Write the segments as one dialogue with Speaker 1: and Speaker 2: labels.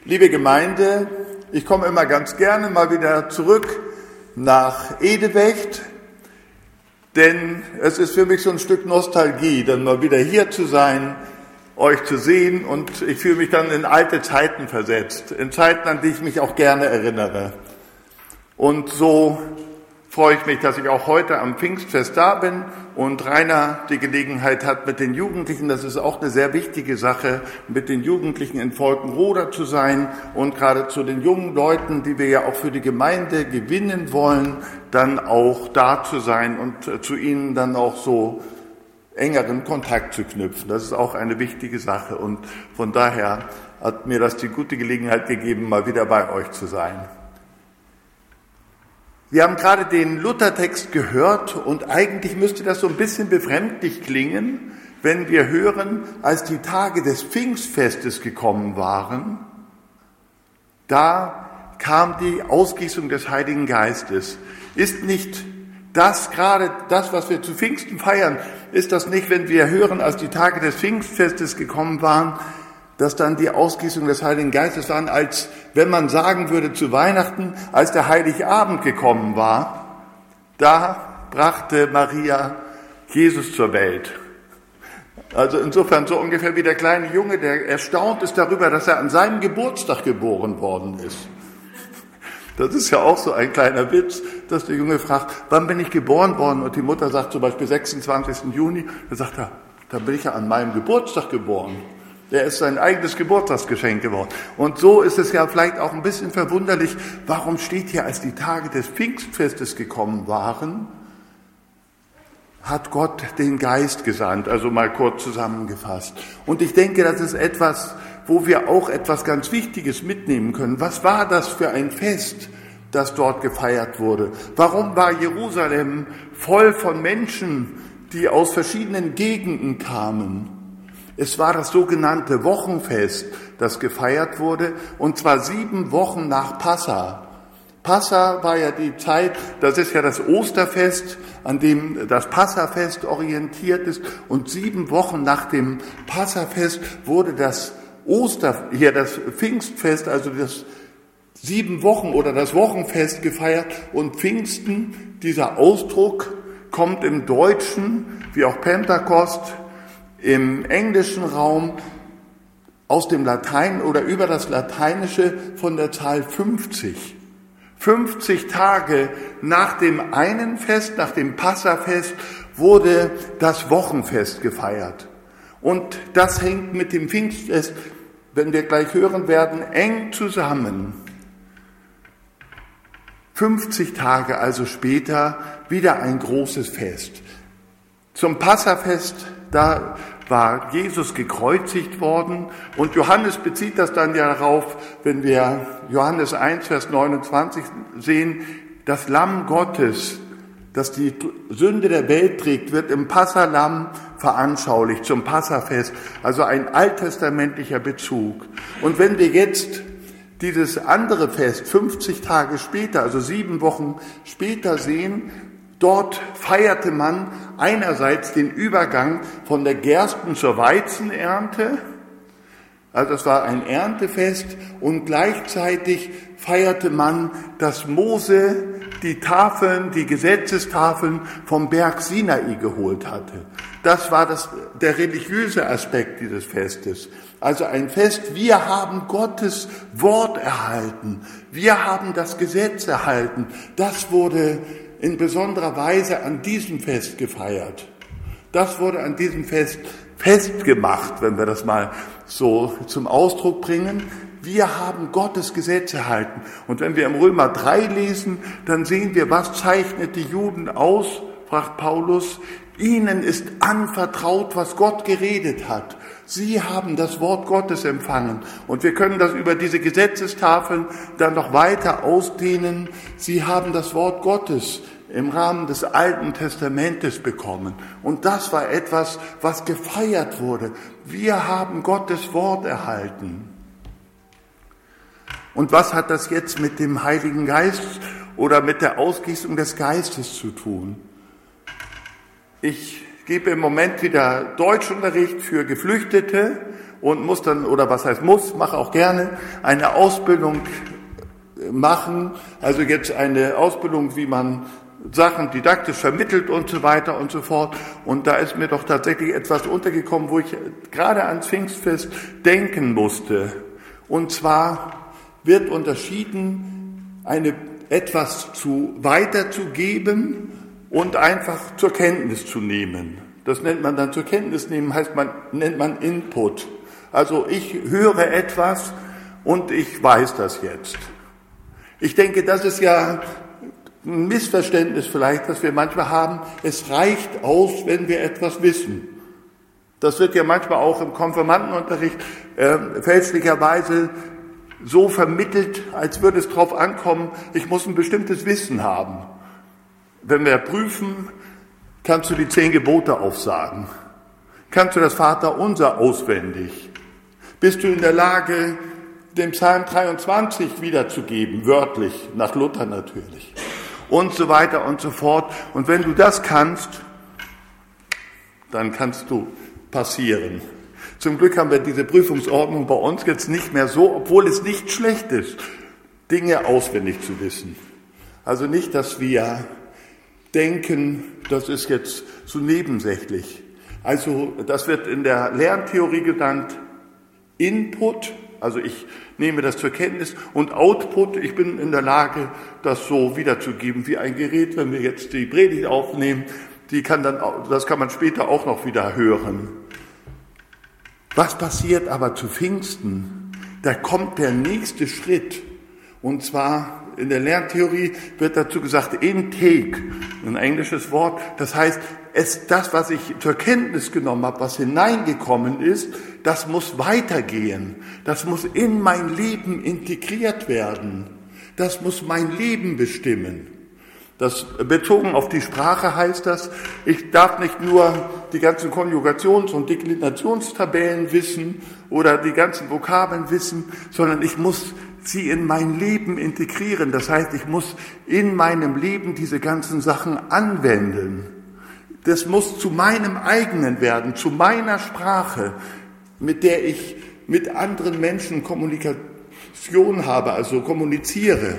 Speaker 1: Liebe Gemeinde, ich komme immer ganz gerne mal wieder zurück nach Edewecht, denn es ist für mich so ein Stück Nostalgie, dann mal wieder hier zu sein, euch zu sehen, und ich fühle mich dann in alte Zeiten versetzt, in Zeiten, an die ich mich auch gerne erinnere. Und so freue ich mich, dass ich auch heute am Pfingstfest da bin und Rainer die Gelegenheit hat, mit den Jugendlichen, das ist auch eine sehr wichtige Sache, mit den Jugendlichen in Volkenroda zu sein und gerade zu den jungen Leuten, die wir ja auch für die Gemeinde gewinnen wollen, dann auch da zu sein und zu ihnen dann auch so engeren Kontakt zu knüpfen. Das ist auch eine wichtige Sache, und von daher hat mir das die gute Gelegenheit gegeben, mal wieder bei euch zu sein. Wir haben gerade den Luthertext gehört, und eigentlich müsste das so ein bisschen befremdlich klingen, wenn wir hören, als die Tage des Pfingstfestes gekommen waren, da kam die Ausgießung des Heiligen Geistes. Ist nicht das gerade das, was wir zu Pfingsten feiern, ist das nicht, wenn wir hören, als die Tage des Pfingstfestes gekommen waren, dass dann die Ausgießung des Heiligen Geistes waren, als wenn man sagen würde zu Weihnachten, als der Heiligabend gekommen war, da brachte Maria Jesus zur Welt. Also insofern so ungefähr wie der kleine Junge, der erstaunt ist darüber, dass er an seinem Geburtstag geboren worden ist. Das ist ja auch so ein kleiner Witz, dass der Junge fragt, wann bin ich geboren worden? Und die Mutter sagt zum Beispiel 26. Juni. Da sagt er, dann bin ich ja an meinem Geburtstag geboren. Er ist sein eigenes Geburtstagsgeschenk geworden. Und so ist es ja vielleicht auch ein bisschen verwunderlich, warum steht hier, als die Tage des Pfingstfestes gekommen waren, hat Gott den Geist gesandt, also mal kurz zusammengefasst. Und ich denke, das ist etwas, wo wir auch etwas ganz Wichtiges mitnehmen können. Was war das für ein Fest, das dort gefeiert wurde? Warum war Jerusalem voll von Menschen, die aus verschiedenen Gegenden kamen? Es war das sogenannte Wochenfest, das gefeiert wurde, und zwar 7 Wochen nach Passa. Passa war ja die Zeit, das ist ja das Osterfest, an dem das Passafest orientiert ist, und 7 Wochen nach dem Passafest wurde das Pfingstfest, also das 7 Wochen oder das Wochenfest gefeiert. Und Pfingsten, dieser Ausdruck, kommt im Deutschen, wie auch Pentekost, im englischen Raum aus dem Latein oder über das Lateinische von der Zahl 50. 50 Tage nach dem einen Fest, nach dem Passafest, wurde das Wochenfest gefeiert. Und das hängt mit dem Pfingstfest, wenn wir gleich hören werden, eng zusammen. 50 Tage also später wieder ein großes Fest. Zum Passafest, da war Jesus gekreuzigt worden, und Johannes bezieht das dann ja darauf, wenn wir Johannes 1, Vers 29 sehen, das Lamm Gottes, das die Sünde der Welt trägt, wird im Passalamm veranschaulicht zum Passafest, also ein alttestamentlicher Bezug. Und wenn wir jetzt dieses andere Fest 50 Tage später, also 7 Wochen später sehen, dort feierte man einerseits den Übergang von der Gersten- zur Weizenernte, also es war ein Erntefest, und gleichzeitig feierte man, dass Mose die Tafeln, die Gesetzestafeln vom Berg Sinai geholt hatte. Das war der religiöse Aspekt dieses Festes. Also ein Fest, wir haben Gottes Wort erhalten, wir haben das Gesetz erhalten. Das wurde in besonderer Weise an diesem Fest gefeiert. Das wurde an diesem Fest festgemacht, wenn wir das mal so zum Ausdruck bringen. Wir haben Gottes Gesetz erhalten. Und wenn wir im Römer 3 lesen, dann sehen wir, was zeichnet die Juden aus, fragt Paulus. Ihnen ist anvertraut, was Gott geredet hat. Sie haben das Wort Gottes empfangen. Und wir können das über diese Gesetzestafeln dann noch weiter ausdehnen. Sie haben das Wort Gottes im Rahmen des Alten Testamentes bekommen. Und das war etwas, was gefeiert wurde. Wir haben Gottes Wort erhalten. Und was hat das jetzt mit dem Heiligen Geist oder mit der Ausgießung des Geistes zu tun? Ich gebe im Moment wieder Deutschunterricht für Geflüchtete und muss dann, oder was heißt muss, mache auch gerne, eine Ausbildung machen, also jetzt eine Ausbildung, wie man Sachen didaktisch vermittelt und so weiter und so fort. Und da ist mir doch tatsächlich etwas untergekommen, wo ich gerade ans Pfingstfest denken musste. Und zwar wird unterschieden, etwas weiterzugeben und einfach zur Kenntnis zu nehmen. Das nennt man dann zur Kenntnis nehmen, nennt man Input. Also ich höre etwas und ich weiß das jetzt. Ich denke, das ist ja ein Missverständnis vielleicht, das wir manchmal haben. Es reicht aus, wenn wir etwas wissen. Das wird ja manchmal auch im Konfirmandenunterricht fälschlicherweise so vermittelt, als würde es darauf ankommen, ich muss ein bestimmtes Wissen haben. Wenn wir prüfen, kannst du die 10 Gebote aufsagen. Kannst du das Vaterunser auswendig. Bist du in der Lage, den Psalm 23 wiederzugeben, wörtlich, nach Luther natürlich. Und so weiter und so fort. Und wenn du das kannst, dann kannst du passieren. Zum Glück haben wir diese Prüfungsordnung bei uns jetzt nicht mehr so, obwohl es nicht schlecht ist, Dinge auswendig zu wissen. Also nicht, dass wir denken, das ist jetzt so nebensächlich. Also das wird in der Lerntheorie genannt Input, also ich nehme das zur Kenntnis, und Output, ich bin in der Lage, das so wiederzugeben wie ein Gerät. Wenn wir jetzt die Predigt aufnehmen, das kann man später auch noch wieder hören. Was passiert aber zu Pfingsten? Da kommt der nächste Schritt, und zwar in der Lerntheorie wird dazu gesagt Intake, ein englisches Wort. Das heißt, das, was ich zur Kenntnis genommen habe, was hineingekommen ist, das muss weitergehen. Das muss in mein Leben integriert werden. Das muss mein Leben bestimmen. Das bezogen auf die Sprache heißt das, ich darf nicht nur die ganzen Konjugations- und Deklinationstabellen wissen oder die ganzen Vokabeln wissen, sondern ich muss sie in mein Leben integrieren. Das heißt, ich muss in meinem Leben diese ganzen Sachen anwenden. Das muss zu meinem eigenen werden, zu meiner Sprache, mit der ich mit anderen Menschen Kommunikation habe, also kommuniziere.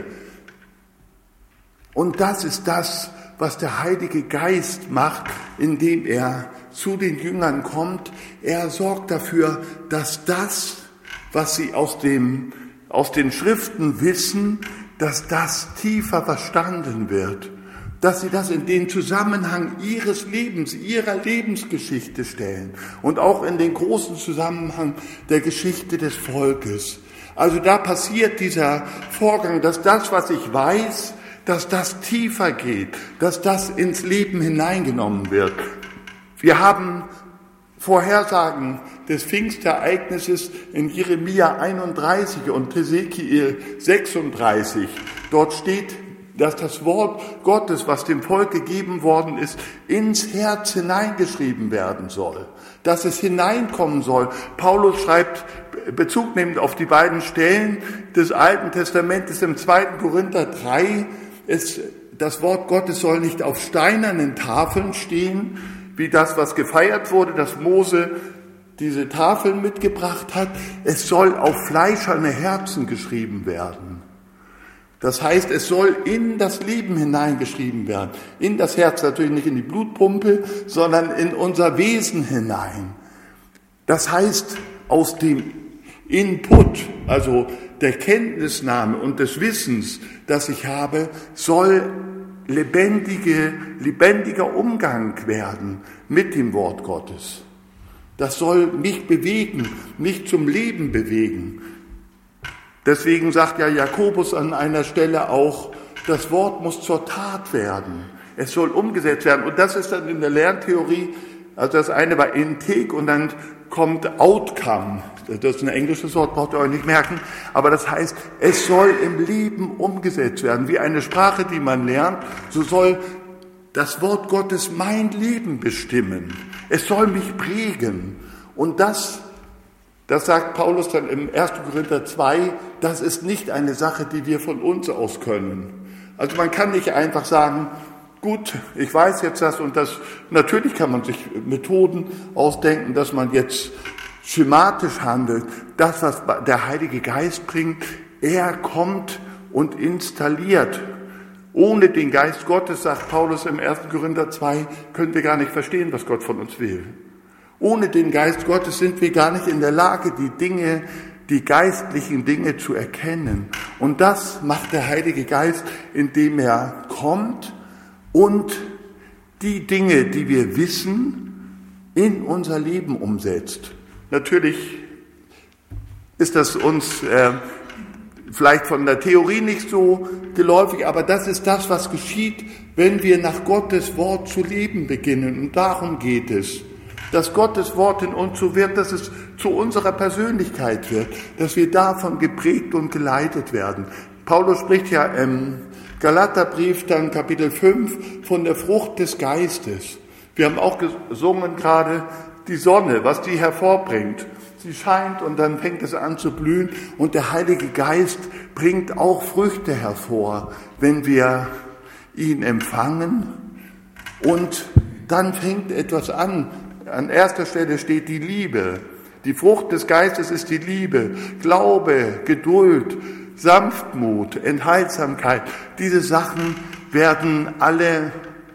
Speaker 1: Und das ist das, was der Heilige Geist macht, indem er zu den Jüngern kommt. Er sorgt dafür, dass das, was sie aus den Schriften wissen, dass das tiefer verstanden wird, dass sie das in den Zusammenhang ihres Lebens, ihrer Lebensgeschichte stellen und auch in den großen Zusammenhang der Geschichte des Volkes. Also da passiert dieser Vorgang, dass das, was ich weiß, dass das tiefer geht, dass das ins Leben hineingenommen wird. Wir haben Vorhersagen des Pfingstereignisses in Jeremia 31 und Hesekiel 36. Dort steht, dass das Wort Gottes, was dem Volk gegeben worden ist, ins Herz hineingeschrieben werden soll, dass es hineinkommen soll. Paulus schreibt, Bezug nehmend auf die beiden Stellen des Alten Testamentes im 2. Korinther 3, das Wort Gottes soll nicht auf steinernen Tafeln stehen, wie das, was gefeiert wurde, dass Mose diese Tafeln mitgebracht hat. Es soll auf fleischerne Herzen geschrieben werden. Das heißt, es soll in das Leben hineingeschrieben werden. In das Herz, natürlich nicht in die Blutpumpe, sondern in unser Wesen hinein. Das heißt, aus dem Input, also der Kenntnisnahme und des Wissens, das ich habe, soll lebendiger Umgang werden mit dem Wort Gottes. Das soll mich bewegen, mich zum Leben bewegen. Deswegen sagt ja Jakobus an einer Stelle auch, das Wort muss zur Tat werden. Es soll umgesetzt werden. Und das ist dann in der Lerntheorie, also das eine war Intake und dann kommt Outcome. Das ist ein englisches Wort, braucht ihr euch nicht merken. Aber das heißt, es soll im Leben umgesetzt werden. Wie eine Sprache, die man lernt, so soll das Wort Gottes mein Leben bestimmen. Es soll mich prägen. Und das sagt Paulus dann im 1. Korinther 2, das ist nicht eine Sache, die wir von uns aus können. Also man kann nicht einfach sagen, gut, ich weiß jetzt das und das. Natürlich kann man sich Methoden ausdenken, dass man jetzt schematisch handelt, das, was der Heilige Geist bringt, er kommt und installiert. Ohne den Geist Gottes, sagt Paulus im 1. Korinther 2, können wir gar nicht verstehen, was Gott von uns will. Ohne den Geist Gottes sind wir gar nicht in der Lage, die geistlichen Dinge zu erkennen. Und das macht der Heilige Geist, indem er kommt und die Dinge, die wir wissen, in unser Leben umsetzt. Natürlich ist das uns vielleicht von der Theorie nicht so geläufig, aber das ist das, was geschieht, wenn wir nach Gottes Wort zu leben beginnen. Und darum geht es, dass Gottes Wort in uns so wird, dass es zu unserer Persönlichkeit wird, dass wir davon geprägt und geleitet werden. Paulus spricht ja im Galaterbrief, dann Kapitel 5, von der Frucht des Geistes. Wir haben auch gesungen gerade, die Sonne, was die hervorbringt. Sie scheint und dann fängt es an zu blühen und der Heilige Geist bringt auch Früchte hervor, wenn wir ihn empfangen. Und dann fängt etwas an. An erster Stelle steht die Liebe. Die Frucht des Geistes ist die Liebe, Glaube, Geduld, Sanftmut, Enthaltsamkeit. Diese Sachen werden alle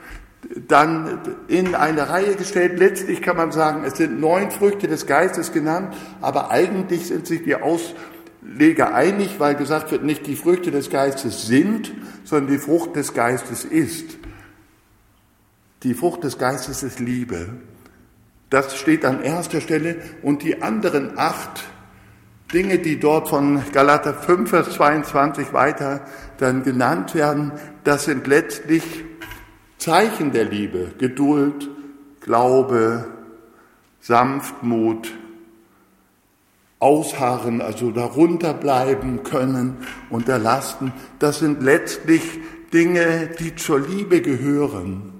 Speaker 1: dann in eine Reihe gestellt. Letztlich kann man sagen, es sind 9 Früchte des Geistes genannt, aber eigentlich sind sich die Ausleger einig, weil gesagt wird, nicht die Früchte des Geistes sind, sondern die Frucht des Geistes ist. Die Frucht des Geistes ist Liebe. Das steht an erster Stelle und die anderen 8 Dinge, die dort von Galater 5, Vers 22 weiter dann genannt werden, das sind letztlich Zeichen der Liebe, Geduld, Glaube, Sanftmut, Ausharren, also darunter bleiben können, unterlassen. Das sind letztlich Dinge, die zur Liebe gehören.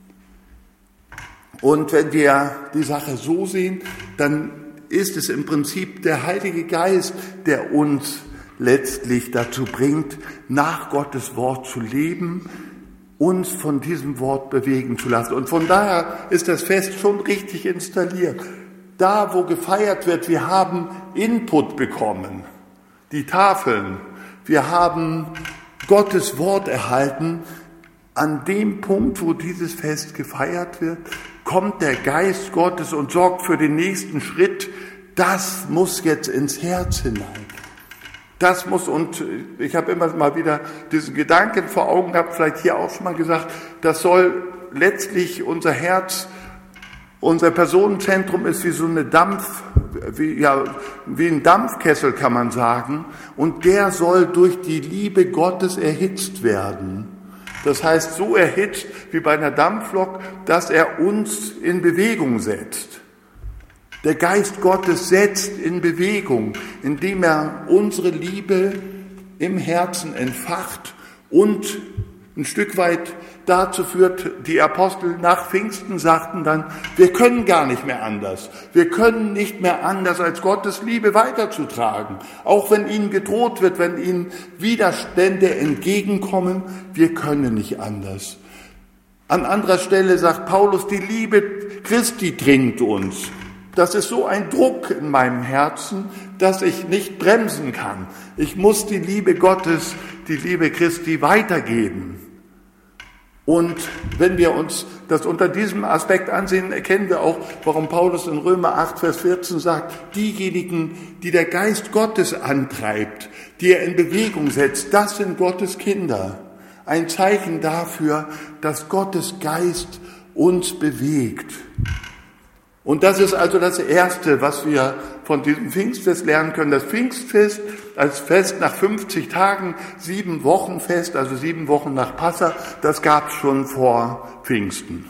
Speaker 1: Und wenn wir die Sache so sehen, dann ist es im Prinzip der Heilige Geist, der uns letztlich dazu bringt, nach Gottes Wort zu leben, uns von diesem Wort bewegen zu lassen. Und von daher ist das Fest schon richtig installiert. Da, wo gefeiert wird, wir haben Input bekommen, die Tafeln, wir haben Gottes Wort erhalten. An dem Punkt, wo dieses Fest gefeiert wird, kommt der Geist Gottes und sorgt für den nächsten Schritt. Das muss jetzt ins Herz hinein. Das muss, und ich habe immer mal wieder diesen Gedanken vor Augen gehabt, vielleicht hier auch schon mal gesagt, das soll letztlich unser Herz, unser Personenzentrum ist wie so eine wie ein Dampfkessel kann man sagen, und der soll durch die Liebe Gottes erhitzt werden. Das heißt, so erhitzt wie bei einer Dampflok, dass er uns in Bewegung setzt. Der Geist Gottes setzt in Bewegung, indem er unsere Liebe im Herzen entfacht und ein Stück weit dazu führt, die Apostel nach Pfingsten sagten dann, wir können gar nicht mehr anders. Wir können nicht mehr anders, als Gottes Liebe weiterzutragen. Auch wenn ihnen gedroht wird, wenn ihnen Widerstände entgegenkommen, wir können nicht anders. An anderer Stelle sagt Paulus, die Liebe Christi dringt uns. Das ist so ein Druck in meinem Herzen, dass ich nicht bremsen kann. Ich muss die Liebe Gottes, die Liebe Christi weitergeben. Und wenn wir uns das unter diesem Aspekt ansehen, erkennen wir auch, warum Paulus in Römer 8, Vers 14 sagt, diejenigen, die der Geist Gottes antreibt, die er in Bewegung setzt, das sind Gottes Kinder. Ein Zeichen dafür, dass Gottes Geist uns bewegt. Und das ist also das Erste, was wir von diesem Pfingstfest lernen können. Das Pfingstfest als Fest nach 50 Tagen, 7 Wochen Fest, also 7 Wochen nach Passa, das gab es schon vor Pfingsten.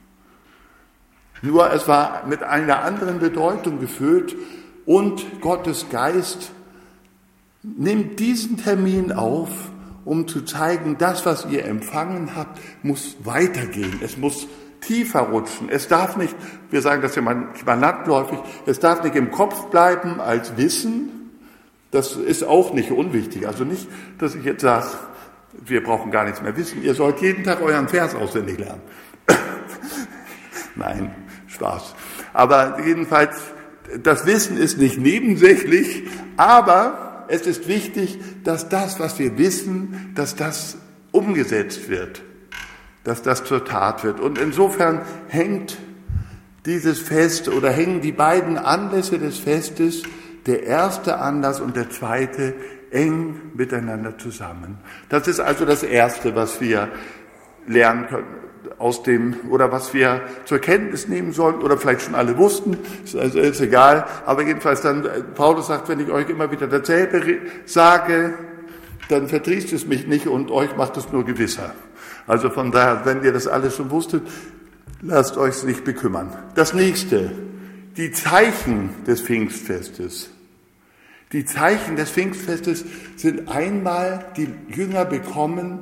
Speaker 1: Nur es war mit einer anderen Bedeutung gefüllt und Gottes Geist nimmt diesen Termin auf, um zu zeigen, das, was ihr empfangen habt, muss weitergehen. Es muss tiefer rutschen. Es darf nicht, wir sagen das ja manchmal landläufig, es darf nicht im Kopf bleiben als Wissen. Das ist auch nicht unwichtig. Also nicht, dass ich jetzt sage, wir brauchen gar nichts mehr wissen. Ihr sollt jeden Tag euren Vers auswendig lernen. Nein, Spaß. Aber jedenfalls, das Wissen ist nicht nebensächlich, aber es ist wichtig, dass das, was wir wissen, dass das umgesetzt wird, dass das zur Tat wird. Und insofern hängt dieses Fest oder hängen die beiden Anlässe des Festes, der erste Anlass und der zweite, eng miteinander zusammen. Das ist also das Erste, was wir lernen können aus dem, oder was wir zur Kenntnis nehmen sollen, oder vielleicht schon alle wussten, ist egal, aber jedenfalls dann, Paulus sagt, wenn ich euch immer wieder dasselbe sage, dann verdrießt es mich nicht und euch macht es nur gewisser. Also von daher, wenn ihr das alles schon wusstet, lasst euch nicht bekümmern. Das nächste, die Zeichen des Pfingstfestes. Die Zeichen des Pfingstfestes sind einmal, die Jünger bekommen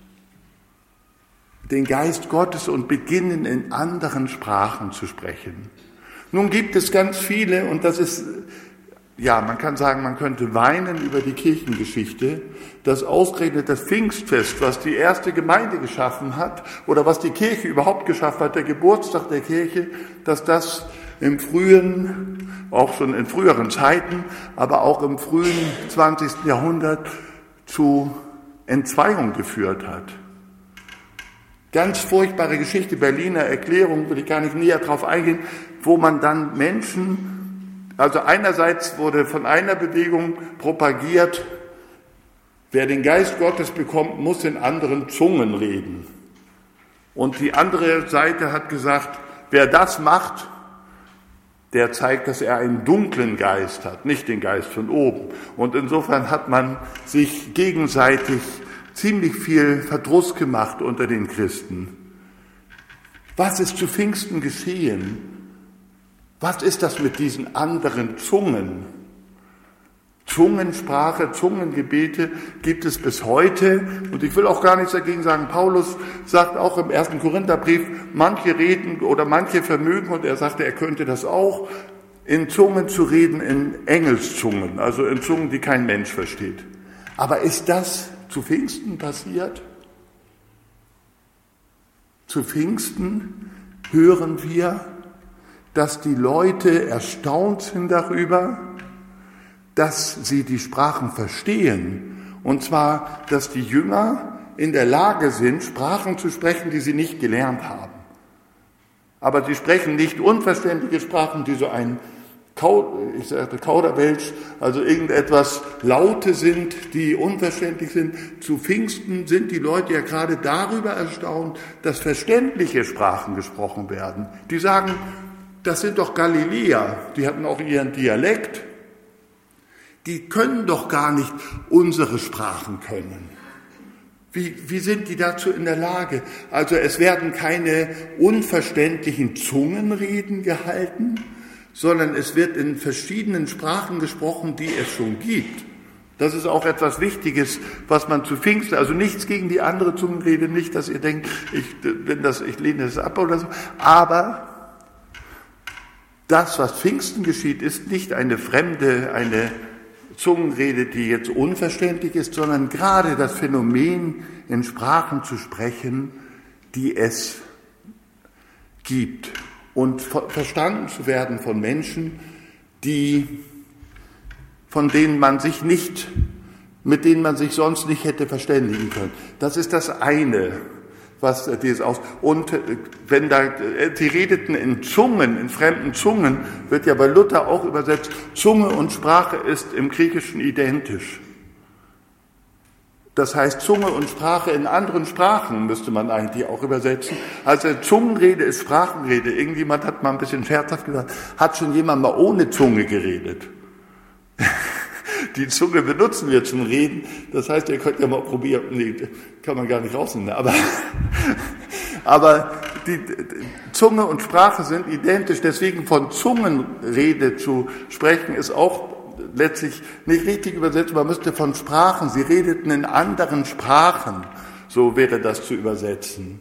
Speaker 1: den Geist Gottes und beginnen in anderen Sprachen zu sprechen. Nun gibt es ganz viele, und das ist, ja, man kann sagen, man könnte weinen über die Kirchengeschichte, dass ausgerechnet das Pfingstfest, was die erste Gemeinde geschaffen hat, oder was die Kirche überhaupt geschaffen hat, der Geburtstag der Kirche, dass das im frühen, auch schon in früheren Zeiten, aber auch im frühen 20. Jahrhundert zu Entzweiung geführt hat. Ganz furchtbare Geschichte, Berliner Erklärung, will ich gar nicht näher drauf eingehen, wo man dann Menschen, also einerseits wurde von einer Bewegung propagiert, wer den Geist Gottes bekommt, muss in anderen Zungen reden. Und die andere Seite hat gesagt, wer das macht, der zeigt, dass er einen dunklen Geist hat, nicht den Geist von oben. Und insofern hat man sich gegenseitig ziemlich viel Verdruss gemacht unter den Christen. Was ist zu Pfingsten geschehen? Was ist das mit diesen anderen Zungen? Zungensprache, Zungengebete gibt es bis heute. Und ich will auch gar nichts dagegen sagen. Paulus sagt auch im 1. Korintherbrief, manche reden oder manche vermögen, und er sagte, er könnte das auch, in Zungen zu reden, in Engelszungen, also in Zungen, die kein Mensch versteht. Aber ist das zu Pfingsten passiert? Zu Pfingsten hören wir, dass die Leute erstaunt sind darüber, dass sie die Sprachen verstehen. Und zwar, dass die Jünger in der Lage sind, Sprachen zu sprechen, die sie nicht gelernt haben. Aber sie sprechen nicht unverständliche Sprachen, die so ein Kauderwelsch, also irgendetwas Laute sind, die unverständlich sind. Zu Pfingsten sind die Leute ja gerade darüber erstaunt, dass verständliche Sprachen gesprochen werden. Die sagen, das sind doch Galiläer, die hatten auch ihren Dialekt. Die können doch gar nicht unsere Sprachen können. Wie sind die dazu in der Lage? Also es werden keine unverständlichen Zungenreden gehalten, sondern es wird in verschiedenen Sprachen gesprochen, die es schon gibt. Das ist auch etwas Wichtiges, was man zu Pfingsten, also nichts gegen die andere Zungenrede, nicht, dass ihr denkt, ich lehne das ab oder so, aber das, was Pfingsten geschieht, ist nicht eine fremde, eine Zungenrede, die jetzt unverständlich ist, sondern gerade das Phänomen, in Sprachen zu sprechen, die es gibt und verstanden zu werden von Menschen, mit denen man sich sonst nicht hätte verständigen können. Das ist das eine, was dieses aus. Und wenn die redeten in Zungen, in fremden Zungen, wird ja bei Luther auch übersetzt, Zunge und Sprache ist im Griechischen identisch. Das heißt, Zunge und Sprache in anderen Sprachen müsste man eigentlich auch übersetzen. Also Zungenrede ist Sprachenrede. Irgendjemand hat mal ein bisschen scherzhaft gesagt, hat schon jemand mal ohne Zunge geredet? Die Zunge benutzen wir zum Reden. Das heißt, ihr könnt ja mal probieren. Nee, kann man gar nicht rausnehmen. Aber die Zunge und Sprache sind identisch. Deswegen von Zungenrede zu sprechen ist auch letztlich nicht richtig übersetzt. Man müsste von Sprachen. Sie redeten in anderen Sprachen. So wäre das zu übersetzen.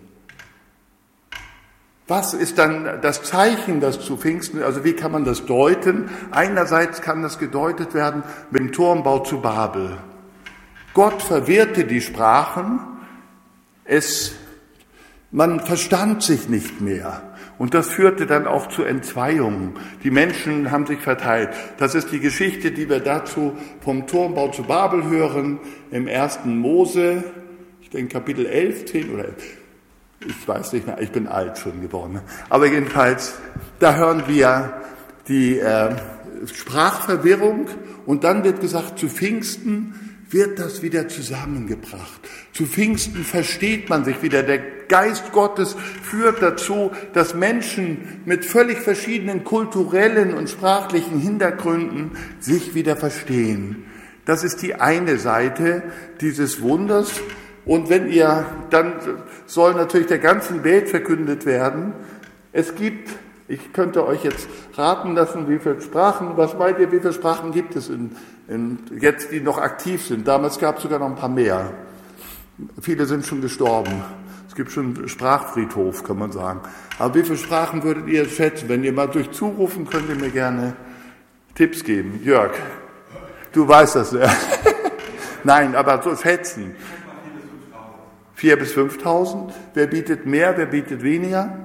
Speaker 1: Was ist dann das Zeichen, das zu Pfingsten, also wie kann man das deuten? Einerseits kann das gedeutet werden mit dem Turmbau zu Babel. Gott verwirrte die Sprachen, man verstand sich nicht mehr. Und das führte dann auch zu Entzweiungen. Die Menschen haben sich verteilt. Das ist die Geschichte, die wir dazu vom Turmbau zu Babel hören, im 1. Mose, ich denke Kapitel 11, 10 oder 11. Ich weiß nicht mehr, ich bin alt schon geworden. Aber jedenfalls, da hören wir die Sprachverwirrung und dann wird gesagt, zu Pfingsten wird das wieder zusammengebracht. Zu Pfingsten versteht man sich wieder. Der Geist Gottes führt dazu, dass Menschen mit völlig verschiedenen kulturellen und sprachlichen Hintergründen sich wieder verstehen. Das ist die eine Seite dieses Wunders. Und wenn ihr, dann soll natürlich der ganzen Welt verkündet werden. Es gibt, ich könnte euch jetzt raten lassen, wie viele Sprachen, was meint ihr, wie viele Sprachen gibt es jetzt, die noch aktiv sind? Damals gab es sogar noch ein paar mehr. Viele sind schon gestorben. Es gibt schon einen Sprachfriedhof, kann man sagen. Aber wie viele Sprachen würdet ihr schätzen? Wenn ihr mal durch Zurufen, könnt ihr mir gerne Tipps geben. Jörg, du weißt das ja. Nein, aber so schätzen. 4.000 bis 5.000. Wer bietet mehr, wer bietet weniger?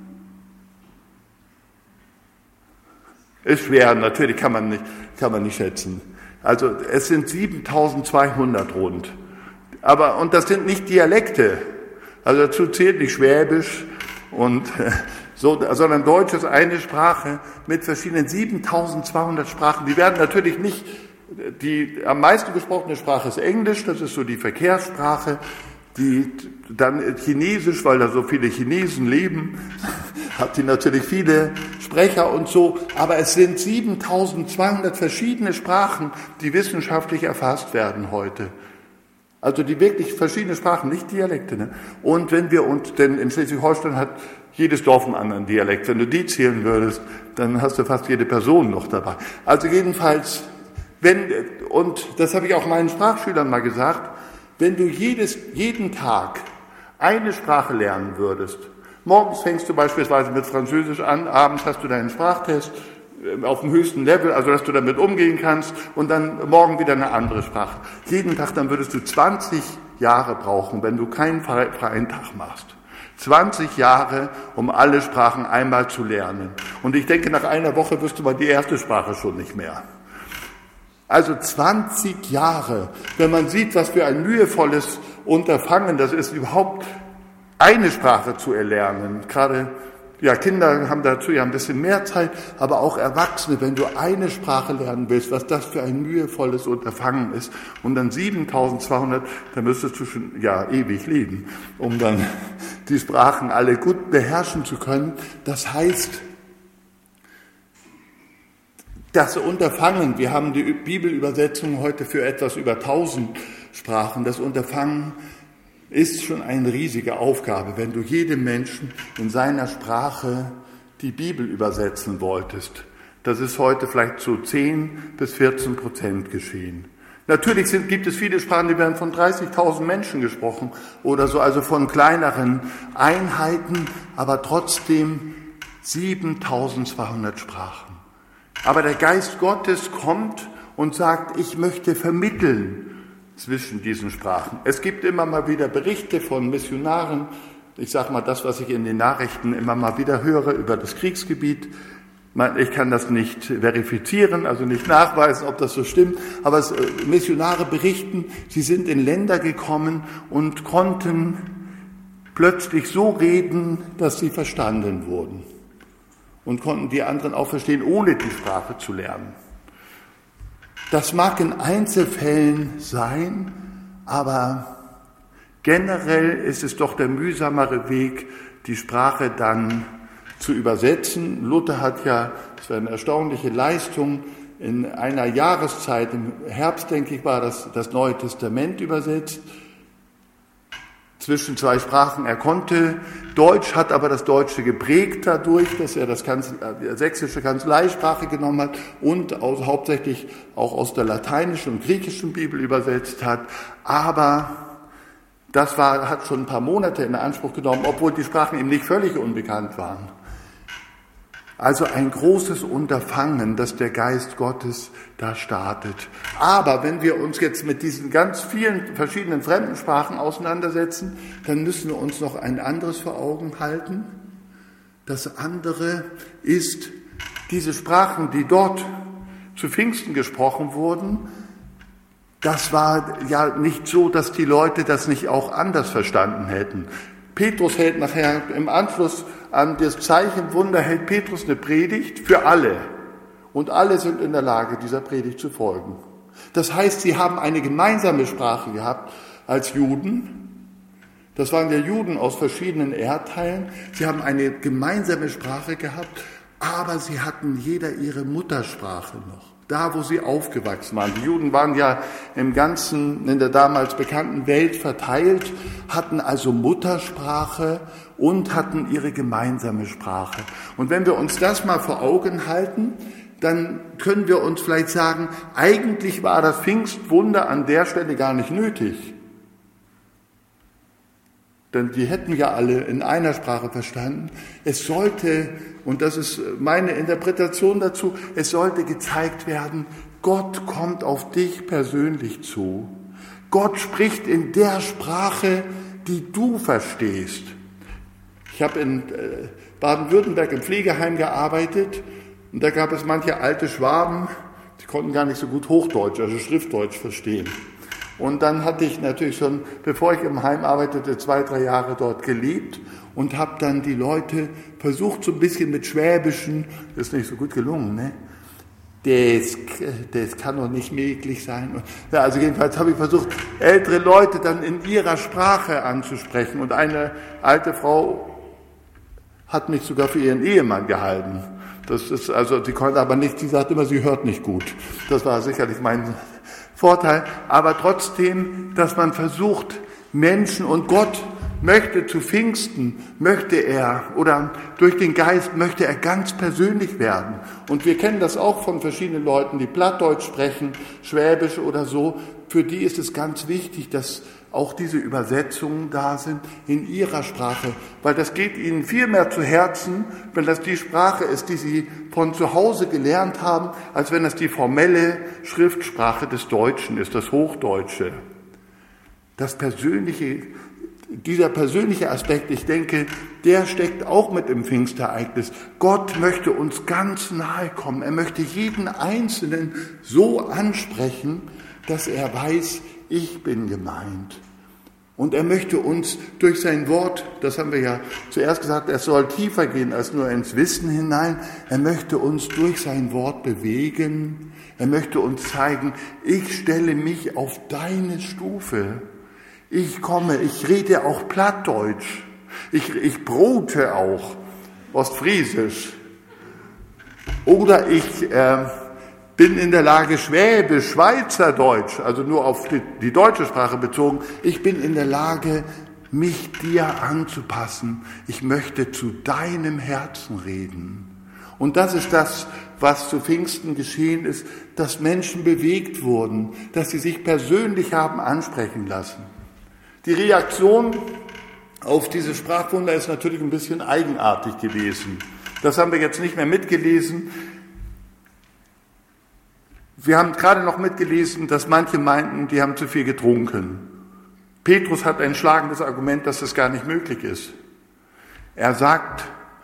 Speaker 1: Ist schwer, natürlich kann man nicht schätzen. Also es sind 7.200 rund. Und das sind nicht Dialekte. Also dazu zählt nicht Schwäbisch und so, sondern Deutsch ist eine Sprache mit verschiedenen 7.200 Sprachen. Die werden natürlich nicht, die am meisten gesprochene Sprache ist Englisch, das ist so die Verkehrssprache. Dann Chinesisch, weil da so viele Chinesen leben, hat die natürlich viele Sprecher und so, aber es sind 7.200 verschiedene Sprachen, die wissenschaftlich erfasst werden heute. Also die wirklich verschiedene Sprachen, nicht Dialekte. Ne? Und wenn wir uns, denn in Schleswig-Holstein hat jedes Dorf einen anderen Dialekt, wenn du die zählen würdest, dann hast du fast jede Person noch dabei. Also jedenfalls, und das habe ich auch meinen Sprachschülern mal gesagt, wenn du jeden Tag eine Sprache lernen würdest, morgens fängst du beispielsweise mit Französisch an, abends hast du deinen Sprachtest auf dem höchsten Level, also dass du damit umgehen kannst und dann morgen wieder eine andere Sprache. Jeden Tag, dann würdest du 20 Jahre brauchen, wenn du keinen freien Tag machst. 20 Jahre, um alle Sprachen einmal zu lernen. Und ich denke, nach einer Woche wüsste man die erste Sprache schon nicht mehr. Also 20 Jahre, wenn man sieht, was für ein mühevolles Unterfangen das ist, überhaupt eine Sprache zu erlernen. Gerade Kinder haben dazu ja ein bisschen mehr Zeit, aber auch Erwachsene, wenn du eine Sprache lernen willst, was das für ein mühevolles Unterfangen ist. Und dann 7.200, dann müsstest du schon ewig leben, um dann die Sprachen alle gut beherrschen zu können. Das heißt, das Unterfangen, wir haben die Bibelübersetzung heute für etwas über 1.000 Sprachen. Das Unterfangen ist schon eine riesige Aufgabe, wenn du jedem Menschen in seiner Sprache die Bibel übersetzen wolltest. Das ist heute vielleicht zu 10 bis 14% geschehen. Natürlich gibt es viele Sprachen, die werden von 30.000 Menschen gesprochen oder so, also von kleineren Einheiten, aber trotzdem 7.200 Sprachen. Aber der Geist Gottes kommt und sagt, ich möchte vermitteln zwischen diesen Sprachen. Es gibt immer mal wieder Berichte von Missionaren, ich sage mal das, was ich in den Nachrichten immer mal wieder höre über das Kriegsgebiet. Ich kann das nicht verifizieren, also nicht nachweisen, ob das so stimmt, aber Missionare berichten, sie sind in Länder gekommen und konnten plötzlich so reden, dass sie verstanden wurden. Und konnten die anderen auch verstehen, ohne die Sprache zu lernen. Das mag in Einzelfällen sein, aber generell ist es doch der mühsamere Weg, die Sprache dann zu übersetzen. Luther hat ja, das war eine erstaunliche Leistung, in einer Jahreszeit, im Herbst, denke ich, war das Neue Testament übersetzt. Zwischen zwei Sprachen. Er konnte Deutsch, hat aber das Deutsche geprägt dadurch, dass er die sächsische Kanzleisprache genommen hat und hauptsächlich auch aus der lateinischen und griechischen Bibel übersetzt hat. Aber das hat schon ein paar Monate in Anspruch genommen, obwohl die Sprachen ihm nicht völlig unbekannt waren. Also ein großes Unterfangen, das der Geist Gottes da startet. Aber wenn wir uns jetzt mit diesen ganz vielen verschiedenen Fremdensprachen auseinandersetzen, dann müssen wir uns noch ein anderes vor Augen halten. Das andere ist, diese Sprachen, die dort zu Pfingsten gesprochen wurden, das war ja nicht so, dass die Leute das nicht auch anders verstanden hätten. Petrus hält nachher im Anschluss an das Zeichenwunder, hält Petrus eine Predigt für alle. Und alle sind in der Lage, dieser Predigt zu folgen. Das heißt, sie haben eine gemeinsame Sprache gehabt als Juden. Das waren ja Juden aus verschiedenen Erdteilen. Sie haben eine gemeinsame Sprache gehabt, aber sie hatten jeder ihre Muttersprache noch. Da, wo sie aufgewachsen waren. Die Juden waren ja in der damals bekannten Welt verteilt, hatten also Muttersprache und hatten ihre gemeinsame Sprache. Und wenn wir uns das mal vor Augen halten, dann können wir uns vielleicht sagen, eigentlich war das Pfingstwunder an der Stelle gar nicht nötig. Denn die hätten ja alle in einer Sprache verstanden. Es sollte, und das ist meine Interpretation dazu, es sollte gezeigt werden, Gott kommt auf dich persönlich zu. Gott spricht in der Sprache, die du verstehst. Ich habe in Baden-Württemberg im Pflegeheim gearbeitet und da gab es manche alte Schwaben, die konnten gar nicht so gut Hochdeutsch, also Schriftdeutsch verstehen. Und dann hatte ich natürlich schon, bevor ich im Heim arbeitete, 2-3 Jahre dort gelebt und habe dann die Leute versucht, so ein bisschen mit Schwäbischen, das ist nicht so gut gelungen, ne? Das kann doch nicht möglich sein. Ja, also jedenfalls habe ich versucht, ältere Leute dann in ihrer Sprache anzusprechen. Und eine alte Frau hat mich sogar für ihren Ehemann gehalten. Das ist also, sie konnte aber nicht, sie sagt immer, sie hört nicht gut. Das war sicherlich mein Vorteil, aber trotzdem, dass man versucht, Menschen und Gott möchte zu Pfingsten, möchte er, oder durch den Geist möchte er ganz persönlich werden. Und wir kennen das auch von verschiedenen Leuten, die Plattdeutsch sprechen, Schwäbisch oder so. Für die ist es ganz wichtig, dass auch diese Übersetzungen da sind in ihrer Sprache, weil das geht ihnen viel mehr zu Herzen, wenn das die Sprache ist, die sie von zu Hause gelernt haben, als wenn das die formelle Schriftsprache des Deutschen ist, das Hochdeutsche. Dieser persönliche Aspekt, ich denke, der steckt auch mit im Pfingstereignis. Gott möchte uns ganz nahe kommen. Er möchte jeden Einzelnen so ansprechen, dass er weiß, ich bin gemeint. Und er möchte uns durch sein Wort, das haben wir ja zuerst gesagt, es soll tiefer gehen als nur ins Wissen hinein. Er möchte uns durch sein Wort bewegen. Er möchte uns zeigen, ich stelle mich auf deine Stufe. Ich komme, ich rede auch Plattdeutsch. Ich brote auch Ostfriesisch. Oder ich bin in der Lage, Schwäbisch, Schweizerdeutsch, also nur auf die deutsche Sprache bezogen, ich bin in der Lage, mich dir anzupassen. Ich möchte zu deinem Herzen reden. Und das ist das, was zu Pfingsten geschehen ist, dass Menschen bewegt wurden, dass sie sich persönlich haben ansprechen lassen. Die Reaktion auf dieses Sprachwunder ist natürlich ein bisschen eigenartig gewesen. Das haben wir jetzt nicht mehr mitgelesen. Wir haben gerade noch mitgelesen, dass manche meinten, die haben zu viel getrunken. Petrus hat ein schlagendes Argument, dass das gar nicht möglich ist. Er sagt,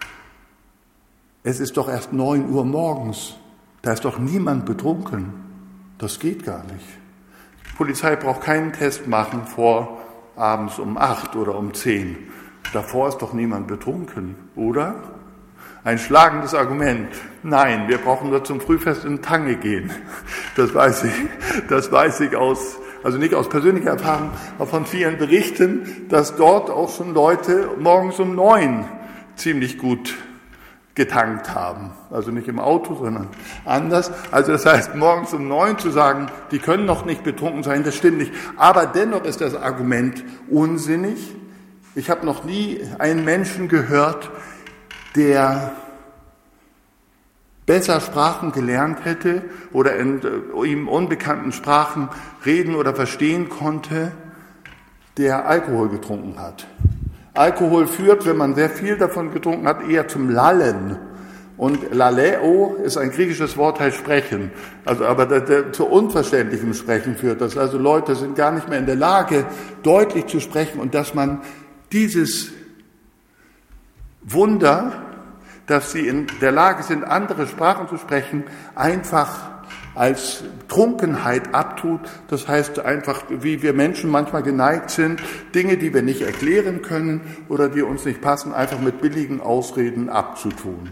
Speaker 1: es ist doch erst 9 Uhr morgens, da ist doch niemand betrunken. Das geht gar nicht. Die Polizei braucht keinen Test machen vor abends um 8 oder um 10. Davor ist doch niemand betrunken, oder? Ein schlagendes Argument. Nein, wir brauchen nur zum Frühfest in Tange gehen. Das weiß ich also nicht aus persönlicher Erfahrung, aber von vielen Berichten, dass dort auch schon Leute morgens um 9 ziemlich gut getankt haben. Also nicht im Auto, sondern anders. Also das heißt, morgens um 9 zu sagen, die können noch nicht betrunken sein, das stimmt nicht. Aber dennoch ist das Argument unsinnig. Ich habe noch nie einen Menschen gehört, der besser Sprachen gelernt hätte oder in ihm unbekannten Sprachen reden oder verstehen konnte, der Alkohol getrunken hat. Alkohol führt, wenn man sehr viel davon getrunken hat, eher zum Lallen. Und laleo ist ein griechisches Wort, heißt sprechen. Also, aber zu unverständlichem Sprechen führt das. Also Leute sind gar nicht mehr in der Lage, deutlich zu sprechen und dass man dieses Wunder dass sie in der Lage sind, andere Sprachen zu sprechen, einfach als Trunkenheit abtut. Das heißt einfach, wie wir Menschen manchmal geneigt sind, Dinge, die wir nicht erklären können oder die uns nicht passen, einfach mit billigen Ausreden abzutun.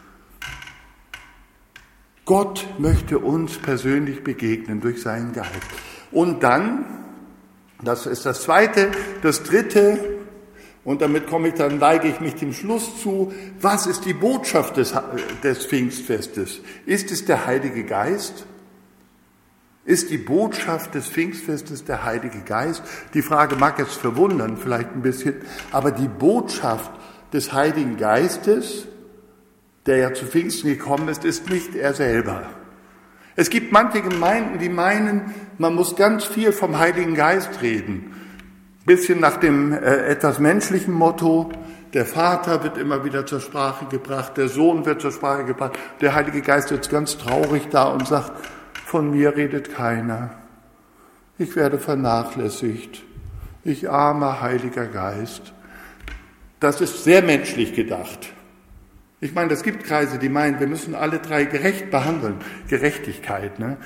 Speaker 1: Gott möchte uns persönlich begegnen durch seinen Geist. Und dann, das ist das Zweite, das Dritte, und damit neige ich mich dem Schluss zu, was ist die Botschaft des Pfingstfestes? Ist es der Heilige Geist? Ist die Botschaft des Pfingstfestes der Heilige Geist? Die Frage mag jetzt verwundern, vielleicht ein bisschen, aber die Botschaft des Heiligen Geistes, der ja zu Pfingsten gekommen ist nicht er selber. Es gibt manche Gemeinden, die meinen, man muss ganz viel vom Heiligen Geist reden. Bisschen nach dem etwas menschlichen Motto, der Vater wird immer wieder zur Sprache gebracht, der Sohn wird zur Sprache gebracht, der Heilige Geist ist ganz traurig da und sagt, von mir redet keiner. Ich werde vernachlässigt. Ich armer Heiliger Geist. Das ist sehr menschlich gedacht. Ich meine, es gibt Kreise, die meinen, wir müssen alle drei gerecht behandeln. Gerechtigkeit, ne?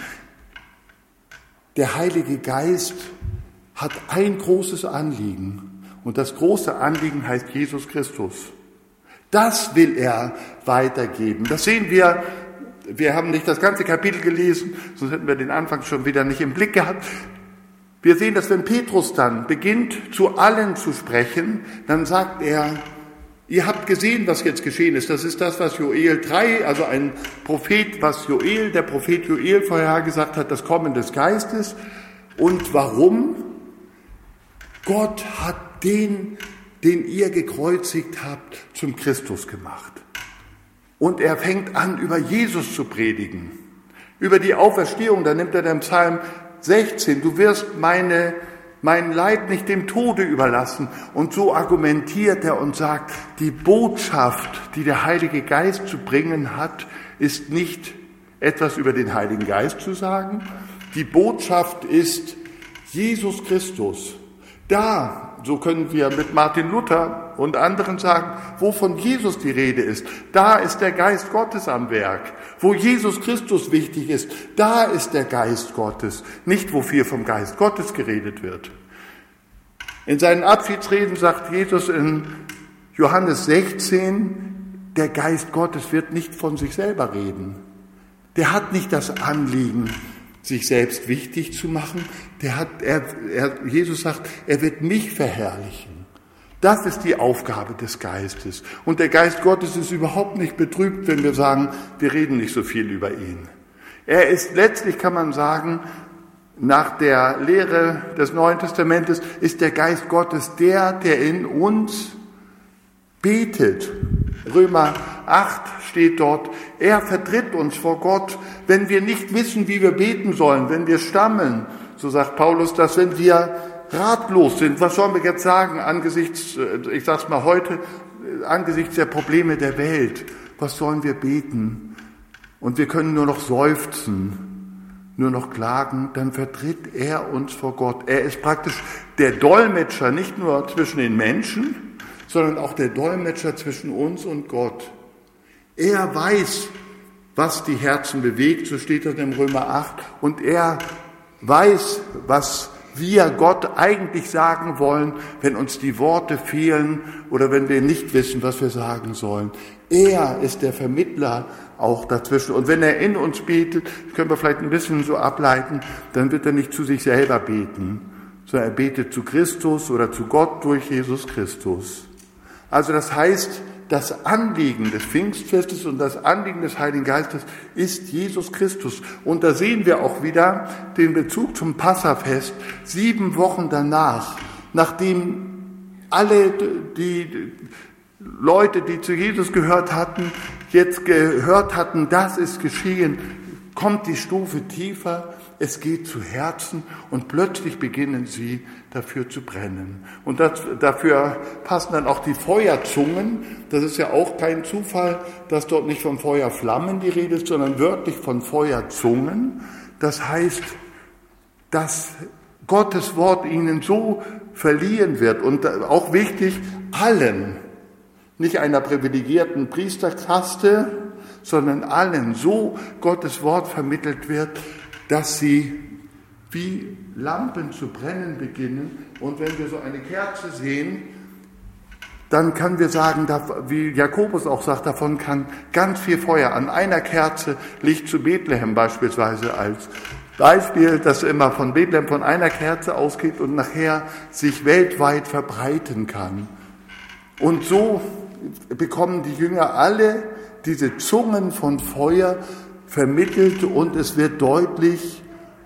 Speaker 1: Der Heilige Geist hat ein großes Anliegen. Und das große Anliegen heißt Jesus Christus. Das will er weitergeben. Das sehen wir. Wir haben nicht das ganze Kapitel gelesen, sonst hätten wir den Anfang schon wieder nicht im Blick gehabt. Wir sehen, dass wenn Petrus dann beginnt, zu allen zu sprechen, dann sagt er, ihr habt gesehen, was jetzt geschehen ist. Das ist das, was Joel 3, also ein Prophet, was der Prophet Joel vorhergesagt hat, das Kommen des Geistes. Und warum? Gott hat den ihr gekreuzigt habt, zum Christus gemacht. Und er fängt an, über Jesus zu predigen. Über die Auferstehung, da nimmt er den Psalm 16, du wirst mein Leib nicht dem Tode überlassen. Und so argumentiert er und sagt, die Botschaft, die der Heilige Geist zu bringen hat, ist nicht etwas über den Heiligen Geist zu sagen. Die Botschaft ist Jesus Christus. Da, so können wir mit Martin Luther und anderen sagen, wo von Jesus die Rede ist, da ist der Geist Gottes am Werk. Wo Jesus Christus wichtig ist, da ist der Geist Gottes, nicht wo viel vom Geist Gottes geredet wird. In seinen Abschiedsreden sagt Jesus in Johannes 16, der Geist Gottes wird nicht von sich selber reden. Der hat nicht das Anliegen, sich selbst wichtig zu machen. Jesus sagt, er wird mich verherrlichen. Das ist die Aufgabe des Geistes. Und der Geist Gottes ist überhaupt nicht betrübt, wenn wir sagen, wir reden nicht so viel über ihn. Er ist letztlich, kann man sagen, nach der Lehre des Neuen Testamentes, ist der Geist Gottes der in uns betet. Römer 8 steht dort, er vertritt uns vor Gott, wenn wir nicht wissen, wie wir beten sollen, wenn wir stammeln. So sagt Paulus das, wenn wir ratlos sind. Was sollen wir jetzt sagen angesichts, ich sag's mal heute, angesichts der Probleme der Welt? Was sollen wir beten? Und wir können nur noch seufzen, nur noch klagen, dann vertritt er uns vor Gott. Er ist praktisch der Dolmetscher, nicht nur zwischen den Menschen, sondern auch der Dolmetscher zwischen uns und Gott. Er weiß, was die Herzen bewegt, so steht das in Römer 8, und er weiß, was wir Gott eigentlich sagen wollen, wenn uns die Worte fehlen oder wenn wir nicht wissen, was wir sagen sollen. Er ist der Vermittler auch dazwischen. Und wenn er in uns betet, können wir vielleicht ein bisschen so ableiten, dann wird er nicht zu sich selber beten, sondern er betet zu Christus oder zu Gott durch Jesus Christus. Also das heißt, das Anliegen des Pfingstfestes und das Anliegen des Heiligen Geistes ist Jesus Christus. Und da sehen wir auch wieder den Bezug zum Passafest 7 Wochen danach, nachdem alle die Leute, die zu Jesus gehört hatten, jetzt gehört hatten, das ist geschehen, kommt die Stufe tiefer, es geht zu Herzen und plötzlich beginnen sie dafür zu brennen. Und dafür passen dann auch die Feuerzungen. Das ist ja auch kein Zufall, dass dort nicht von Feuerflammen die Rede ist, sondern wörtlich von Feuerzungen. Das heißt, dass Gottes Wort ihnen so verliehen wird. Und auch wichtig, allen, nicht einer privilegierten Priesterkaste, sondern allen so Gottes Wort vermittelt wird, dass sie wie Lampen zu brennen beginnen. Und wenn wir so eine Kerze sehen, dann können wir sagen, wie Jakobus auch sagt, davon kann ganz viel Feuer an einer Kerze, Licht zu Bethlehem beispielsweise als Beispiel, dass immer von Bethlehem von einer Kerze ausgeht und nachher sich weltweit verbreiten kann. Und so bekommen die Jünger alle diese Zungen von Feuer vermittelt und es wird deutlich,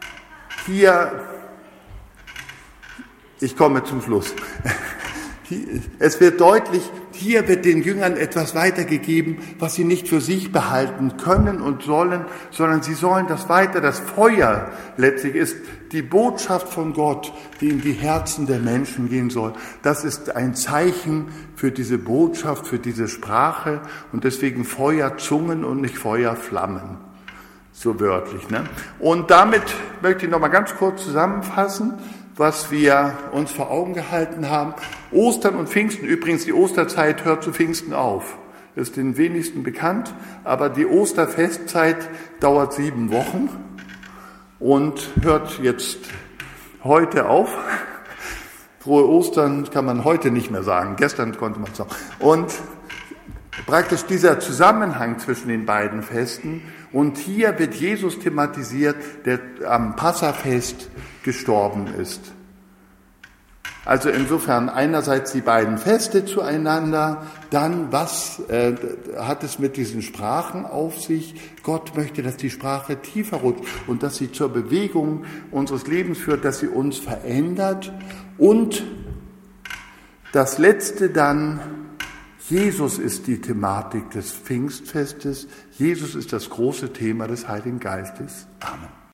Speaker 1: ich komme zum Schluss. Es wird deutlich, hier wird den Jüngern etwas weitergegeben, was sie nicht für sich behalten können und sollen, sondern sie sollen das weiter. Das Feuer letztlich ist die Botschaft von Gott, die in die Herzen der Menschen gehen soll. Das ist ein Zeichen für diese Botschaft, für diese Sprache und deswegen Feuerzungen und nicht Feuerflammen. So wörtlich, ne? Und damit möchte ich noch mal ganz kurz zusammenfassen, was wir uns vor Augen gehalten haben. Ostern und Pfingsten, übrigens die Osterzeit hört zu Pfingsten auf. Das ist den wenigsten bekannt, aber die Osterfestzeit dauert 7 Wochen und hört jetzt heute auf. Frohe Ostern kann man heute nicht mehr sagen, gestern konnte man es noch. Und praktisch dieser Zusammenhang zwischen den beiden Festen. Und hier wird Jesus thematisiert, der am Passafest gestorben ist. Also insofern einerseits die beiden Feste zueinander, dann was hat es mit diesen Sprachen auf sich? Gott möchte, dass die Sprache tiefer rutscht und dass sie zur Bewegung unseres Lebens führt, dass sie uns verändert. Und das Letzte dann, Jesus ist die Thematik des Pfingstfestes. Jesus ist das große Thema des Heiligen Geistes. Amen.